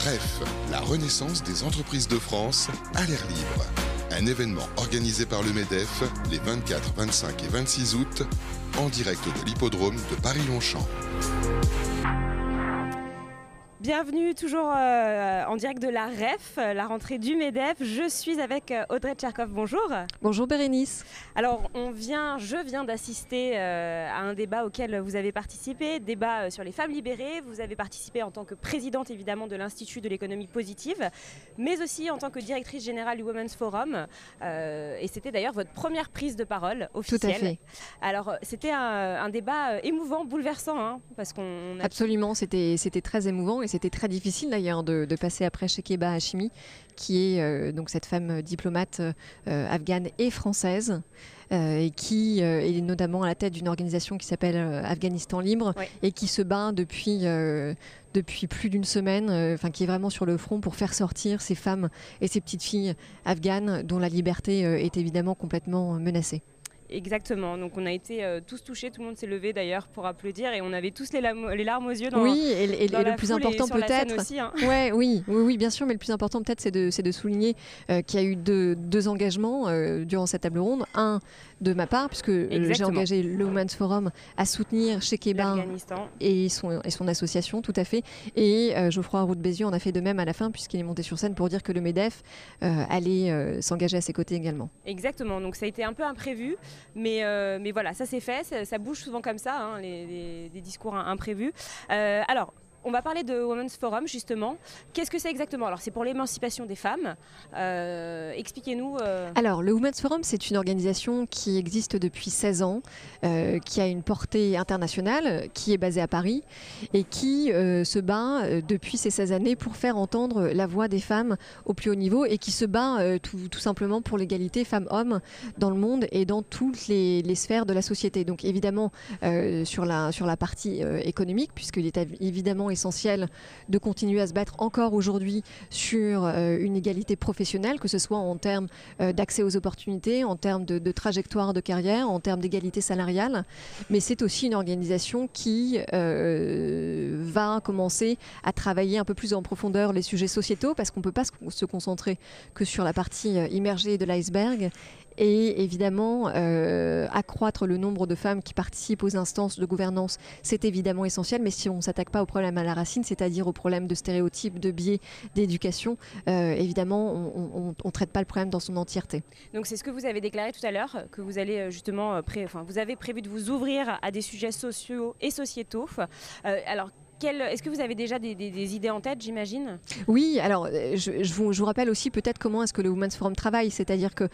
REF, la renaissance des entreprises de France à l'air libre. Un événement organisé par le MEDEF les 24, 25 et 26 août en direct de l'hippodrome de Paris-Longchamp. Bienvenue toujours en direct de la REF, la rentrée du MEDEF. Je suis avec Audrey Tcherkov, bonjour. Bonjour Bérénice. Alors je viens d'assister à un débat auquel vous avez participé, débat sur les femmes libérées. Vous avez participé en tant que présidente évidemment de l'Institut de l'économie positive, mais aussi en tant que directrice générale du Women's Forum. Et c'était d'ailleurs votre première prise de parole officielle. Tout à fait. Alors c'était un débat émouvant, bouleversant, hein, parce qu'on a... Absolument, c'était très émouvant et c'était très difficile d'ailleurs de passer après Shekeba Hashimi, qui est donc cette femme diplomate afghane et française. Et qui est notamment à la tête d'une organisation qui s'appelle Afghanistan Libre, oui, et qui se bat depuis plus d'une semaine, qui est vraiment sur le front pour faire sortir ces femmes et ces petites filles afghanes dont la liberté est évidemment complètement menacée. Exactement, donc on a été tous touchés, tout le monde s'est levé d'ailleurs pour applaudir et on avait tous les larmes aux yeux oui, et le plus important peut-être aussi, hein. Oui, bien sûr, mais le plus important peut-être c'est de souligner qu'il y a eu deux engagements durant cette table ronde. Un de ma part, puisque j'ai engagé le Women's Forum à soutenir Shekeba et son association, tout à fait, et Geoffroy Roux de Bézieux en a fait de même à la fin, puisqu'il est monté sur scène pour dire que le MEDEF allait s'engager à ses côtés également. Exactement, donc ça a été un peu imprévu, mais voilà, ça s'est fait, ça bouge souvent comme ça, hein, les discours imprévus. Alors, on va parler de Women's Forum justement. Qu'est-ce que c'est exactement? Alors c'est pour l'émancipation des femmes. Expliquez-nous. Alors le Women's Forum, c'est une organisation qui existe depuis 16 ans, qui a une portée internationale, qui est basée à Paris et qui se bat depuis ces 16 années pour faire entendre la voix des femmes au plus haut niveau et qui se bat tout simplement pour l'égalité femmes-hommes dans le monde et dans toutes les sphères de la société. Donc évidemment sur la partie économique, puisqu'il est évidemment essentiel de continuer à se battre encore aujourd'hui sur une égalité professionnelle, que ce soit en termes d'accès aux opportunités, en termes de trajectoire de carrière, en termes d'égalité salariale. Mais c'est aussi une organisation qui va commencer à travailler un peu plus en profondeur les sujets sociétaux, parce qu'on ne peut pas se concentrer que sur la partie immergée de l'iceberg. Et évidemment, accroître le nombre de femmes qui participent aux instances de gouvernance, c'est évidemment essentiel. Mais si on ne s'attaque pas au problème à la racine, c'est-à-dire au problème de stéréotypes, de biais, d'éducation, évidemment, on ne traite pas le problème dans son entièreté. Donc c'est ce que vous avez déclaré tout à l'heure, que vous allez justement, vous avez prévu de vous ouvrir à des sujets sociaux et sociétaux. Alors, est-ce que vous avez déjà des idées en tête, j'imagine? Oui, alors je vous rappelle aussi peut-être comment est-ce que le Women's Forum travaille, c'est-à-dire que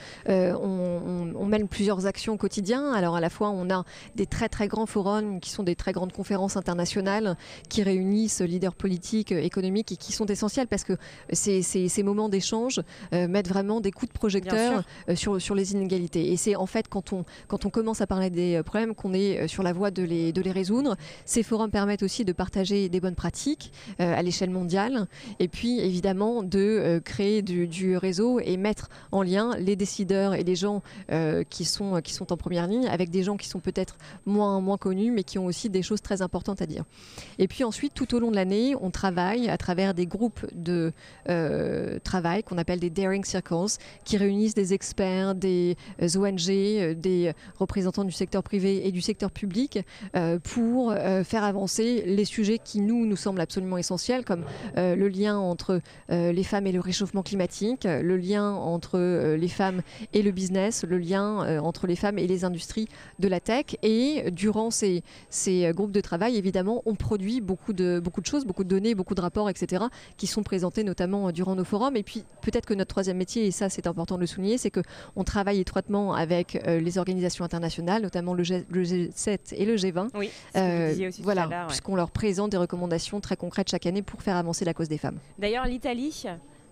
on mène plusieurs actions au quotidien. Alors à la fois on a des très très grands forums qui sont des très grandes conférences internationales qui réunissent leaders politiques, économiques et qui sont essentiels parce que ces moments d'échange mettent vraiment des coups de projecteur sur les inégalités. Et c'est en fait quand on commence à parler des problèmes qu'on est sur la voie de les résoudre. Ces forums permettent aussi de partager des bonnes pratiques à l'échelle mondiale et puis évidemment de créer du réseau et mettre en lien les décideurs et les gens qui sont en première ligne avec des gens qui sont peut-être moins connus mais qui ont aussi des choses très importantes à dire. Et puis ensuite tout au long de l'année on travaille à travers des groupes de travail qu'on appelle des Daring Circles qui réunissent des experts, des ONG, des représentants du secteur privé et du secteur public pour faire avancer les sujets qui nous semblent absolument essentiels, comme le lien entre les femmes et le réchauffement climatique, le lien entre les femmes et le business, le lien entre les femmes et les industries de la tech. Et durant ces groupes de travail, évidemment, on produit beaucoup de choses, beaucoup de données, beaucoup de rapports, etc., qui sont présentés notamment durant nos forums. Et puis, peut-être que notre troisième métier, et ça c'est important de le souligner, c'est qu'on travaille étroitement avec les organisations internationales, notamment le G7 et le G20. Oui, ce que vous disiez aussi tout à l'heure, puisqu'on leur présente des recommandations très concrètes chaque année pour faire avancer la cause des femmes. D'ailleurs, l'Italie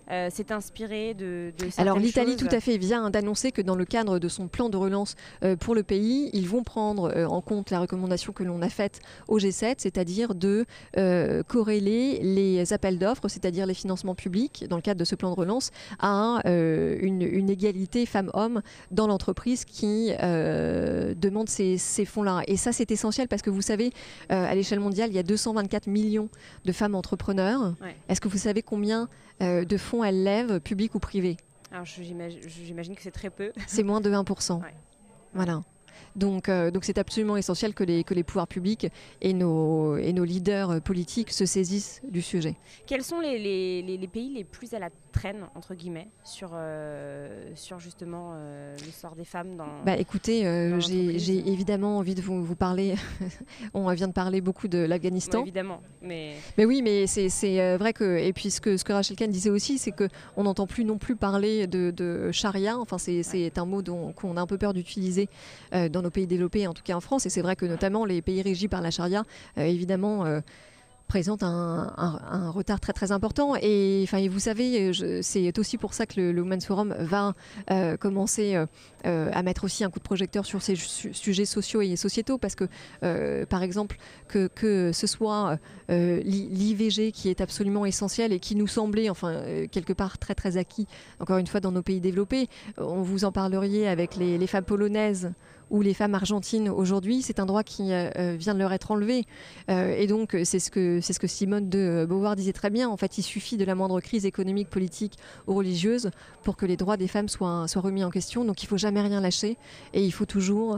s'est inspirée de certaines Alors l'Italie, choses. tout à fait, vient d'annoncer que dans le cadre de son plan de relance pour le pays, ils vont prendre en compte la recommandation que l'on a faite au G7, c'est-à-dire de corréler les appels d'offres, c'est-à-dire les financements publics, dans le cadre de ce plan de relance, à une égalité femmes-hommes dans l'entreprise qui demande ces fonds-là. Et ça, c'est essentiel parce que vous savez, à l'échelle mondiale, il y a 224 millions de femmes entrepreneurs. Ouais. Est-ce que vous savez combien de fonds elles lèvent, publics ou privés? Alors j'imagine que c'est très peu. C'est moins de 1%. Ouais. Voilà. Donc c'est absolument essentiel que les pouvoirs publics et nos leaders politiques se saisissent du sujet. Quels sont les pays les plus à la traîne, entre guillemets, sur justement le sort des femmes dans Écoutez, dans j'ai évidemment envie de vous parler. On vient de parler beaucoup de l'Afghanistan. Ouais, évidemment, mais Oui, mais c'est vrai que, et puis ce que Rachel Kahn disait aussi, c'est qu'on n'entend plus non plus parler de charia. Enfin, c'est un mot qu'on a un peu peur d'utiliser dans nos pays développés, en tout cas en France. Et c'est vrai que notamment les pays régis par la charia, évidemment, présente un retard très très important. Et vous savez, c'est aussi pour ça que le Women's Forum va commencer à mettre aussi un coup de projecteur sur ces sujets sociaux et sociétaux, parce que par exemple que ce soit l'IVG qui est absolument essentiel et qui nous semblait quelque part très très acquis, encore une fois dans nos pays développés. On vous en parleriez avec les femmes polonaises ou les femmes argentines aujourd'hui, c'est un droit qui vient de leur être enlevé. Et donc, c'est ce que Simone de Beauvoir disait très bien. En fait, il suffit de la moindre crise économique, politique ou religieuse pour que les droits des femmes soient remis en question. Donc, il ne faut jamais rien lâcher et il faut toujours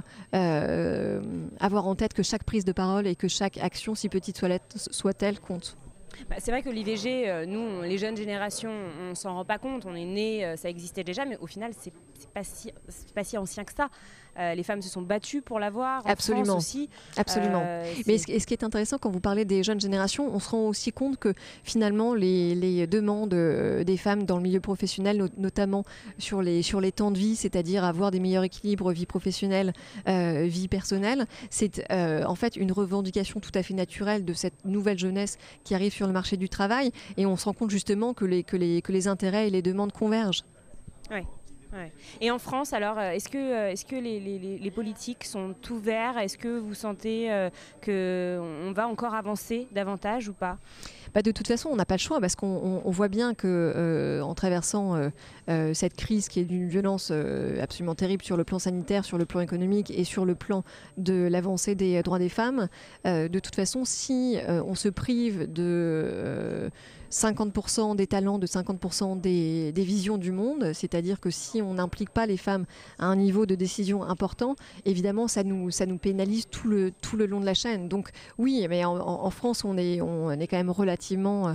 avoir en tête que chaque prise de parole et que chaque action, si petite soit-elle, compte. C'est vrai que l'IVG, nous, les jeunes générations, on s'en rend pas compte. On est nés, ça existait déjà, mais au final, c'est pas si ancien que ça. Les femmes se sont battues pour l'avoir. Absolument. En France aussi. Absolument. Mais ce qui est intéressant quand vous parlez des jeunes générations, on se rend aussi compte que finalement les demandes des femmes dans le milieu professionnel, notamment sur les temps de vie, c'est-à-dire avoir des meilleurs équilibres vie professionnelle, vie personnelle, c'est en fait une revendication tout à fait naturelle de cette nouvelle jeunesse qui arrive sur le marché du travail. Et on se rend compte justement que les intérêts et les demandes convergent. Oui. Ouais. Et en France, alors, est-ce que les politiques sont ouverts? Est-ce que vous sentez qu'on va encore avancer davantage ou pas? De toute façon, on n'a pas le choix parce qu'on voit bien qu'en traversant cette crise qui est d'une violence absolument terrible sur le plan sanitaire, sur le plan économique et sur le plan de l'avancée des droits des femmes, de toute façon, si on se prive de 50% des talents, de 50% des visions du monde, c'est-à-dire que si on n'implique pas les femmes à un niveau de décision important, évidemment ça nous pénalise tout le long de la chaîne. Donc oui, mais en France on est quand même relativement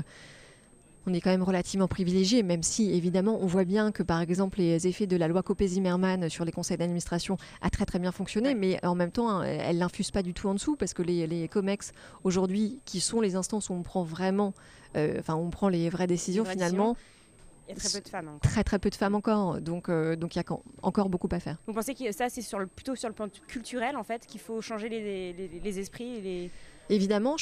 privilégié, même si évidemment on voit bien que par exemple les effets de la loi Copé-Zimmermann sur les conseils d'administration a très très bien fonctionné, ouais. Mais en même temps elle n'infuse pas du tout en dessous parce que les COMEX aujourd'hui qui sont les instances où on prend vraiment on prend les vraies décisions finalement. Il y a très peu de femmes. Très très peu de femmes encore, donc il y a encore beaucoup à faire. Vous pensez que ça c'est plutôt sur le plan culturel en fait qu'il faut changer les esprits et les... Évidemment,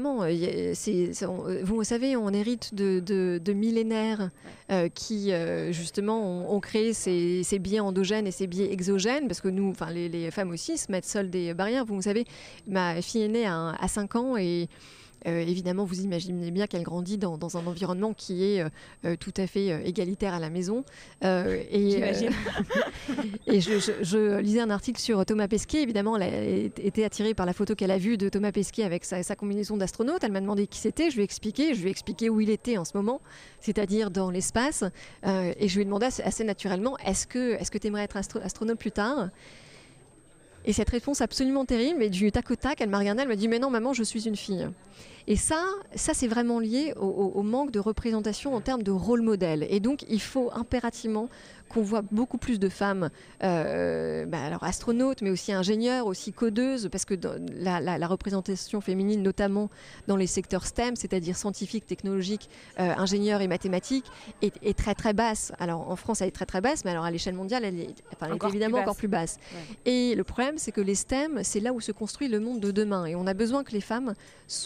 vous savez, on hérite de millénaires qui justement ont créé ces biais endogènes et ces biais exogènes, parce que nous, les femmes aussi se mettent seules des barrières. Vous savez, ma fille est née à 5 ans et évidemment, vous imaginez bien qu'elle grandit dans un environnement qui est tout à fait égalitaire à la maison. J'imagine. Et je lisais un article sur Thomas Pesquet. Évidemment, elle a été attirée par la photo qu'elle a vue de Thomas Pesquet avec sa combinaison d'astronaute. Elle m'a demandé qui c'était. Je lui ai expliqué où il était en ce moment, c'est-à-dire dans l'espace. Et je lui ai demandé assez naturellement, est-ce que tu aimerais être astronaute plus tard ? Et cette réponse absolument terrible, et du tac au tac, elle m'a regardée, elle m'a dit « Mais non, maman, je suis une fille ». Et ça c'est vraiment lié au manque de représentation en termes de rôle modèle. Et donc, il faut impérativement qu'on voit beaucoup plus de femmes, alors astronautes, mais aussi ingénieurs, aussi codeuses, parce que la représentation féminine, notamment dans les secteurs STEM, c'est-à-dire scientifiques, technologiques, ingénieurs et mathématiques, est très très basse. Alors en France, elle est très très basse, mais alors à l'échelle mondiale, elle est évidemment encore plus basse. Ouais. Et le problème, c'est que les STEM, c'est là où se construit le monde de demain. Et on a besoin que les femmes soient présentes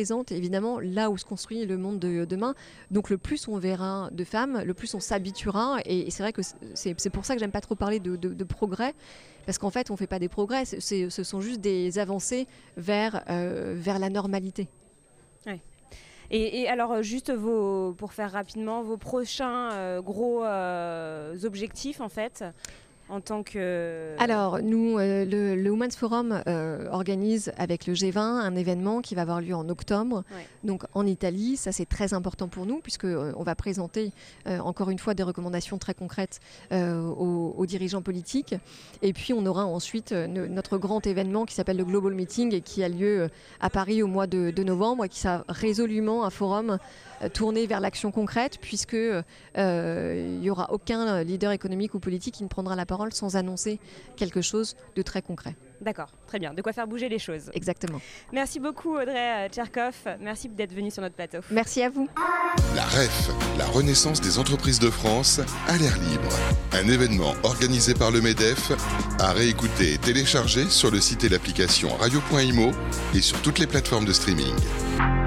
représente évidemment là où se construit le monde de demain. Donc le plus on verra de femmes, le plus on s'habituera. Et c'est vrai que c'est pour ça que j'aime pas trop parler de progrès. Parce qu'en fait, on ne fait pas des progrès, ce sont juste des avancées vers la normalité. Ouais. Et alors, juste pour faire rapidement, vos prochains gros objectifs, en fait, en tant que... Alors, nous, le Women's Forum organise avec le G20 un événement qui va avoir lieu en octobre, donc en Italie. Ça, c'est très important pour nous, puisqu'on va présenter, encore une fois, des recommandations très concrètes aux dirigeants politiques. Et puis, on aura ensuite notre grand événement qui s'appelle le Global Meeting et qui a lieu à Paris au mois de novembre et qui sera résolument un forum tourné vers l'action concrète, puisque il n'y aura aucun leader économique ou politique qui ne prendra la parole sans annoncer quelque chose de très concret. D'accord, très bien. De quoi faire bouger les choses. Exactement. Merci beaucoup Audrey Tcherkov. Merci d'être venue sur notre plateau. Merci à vous. La REF, la Renaissance des entreprises de France, à l'air libre. Un événement organisé par le MEDEF, à réécouter et télécharger sur le site et l'application radio.imo et sur toutes les plateformes de streaming.